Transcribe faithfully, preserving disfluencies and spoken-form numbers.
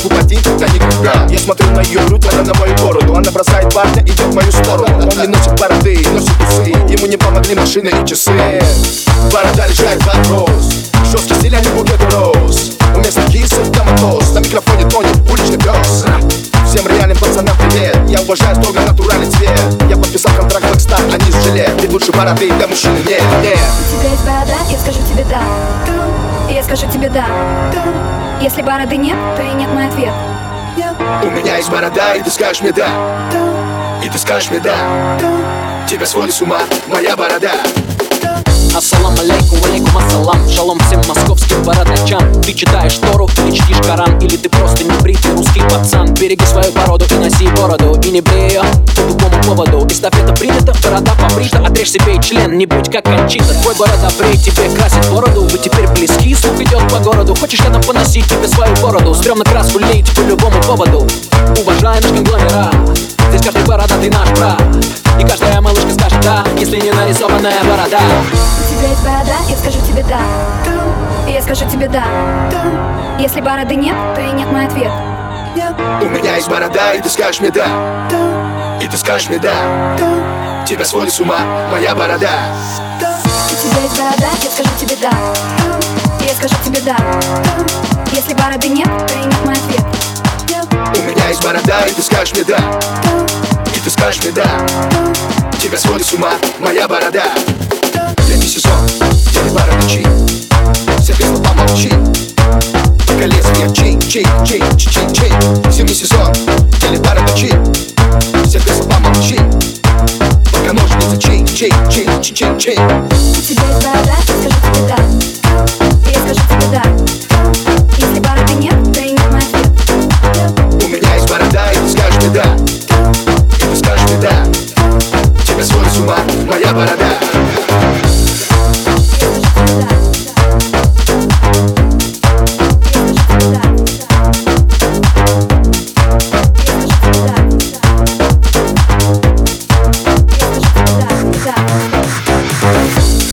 в упади, да никогда. Я смотрю на ее грудь, она на мою бороду. Она бросает парня, идет в мою сторону. Он не носит бороды, носит усы. Ему не помогли машины и часы. Борода решает вопрос. Жесткий стиль, а не букет роз. Вместо кисы коматоз. На микрофоне тонет уличный пес. Всем реальным пацанам привет. Я уважаю строго натуральный цвет. Я подписал контракт как стар, а не с жилет. Ведь лучше бороды для мужчины нет, нет. У тебя есть борода, я скажу тебе да. Я скажу тебе да. Если бороды нет, то и нет мой ответ. У меня есть борода, и ты скажешь мне да. И ты скажешь мне да. Тебя сводит с ума моя борода. Ассалам алейкум, алейкум ассалам. Шалом всем московским бородачам. Ты читаешь Тору или чтишь Коран, или ты просто не бритый русский пацан. Береги свою породу и носи бороду. И не брей ее по любому поводу. Эстафета принята, борода побрита. Отрежь себе член, не будь как Кончита. Твой борода брей, тебе красит бороду. Вы теперь близки, слух идет по городу. Хочешь рядом поносить тебе свою бороду? Стрёмно краску лить по любому поводу. Уважай наш конгломерат. Здесь каждый бородатый наш брат. И каждая малышка скажет да, если не нарисованная борода. У тебя есть борода, я скажу тебе да. Я скажу тебе да. Если бороды нет, то и нет мой ответ. У меня есть борода, и ты скажешь мне да. И ты скажешь мне да. Тебя сводит с ума моя борода. У тебя есть борода, я скажу тебе да. Я скажу тебе да. Если бороды нет, то и нет мой ответ. У меня есть борода, и ты скажешь мне да. И ты скажешь мне да. Тебя сводит с ума моя борода. Летний сезон, делай бородачи. Все кресла помолчи. Колец нет, чин, чин, чин, чин, чин. Зимний сезон, делай бородачи. Все кресла помолчи. Пока ножницы, чин, чин, чин, чин, чин.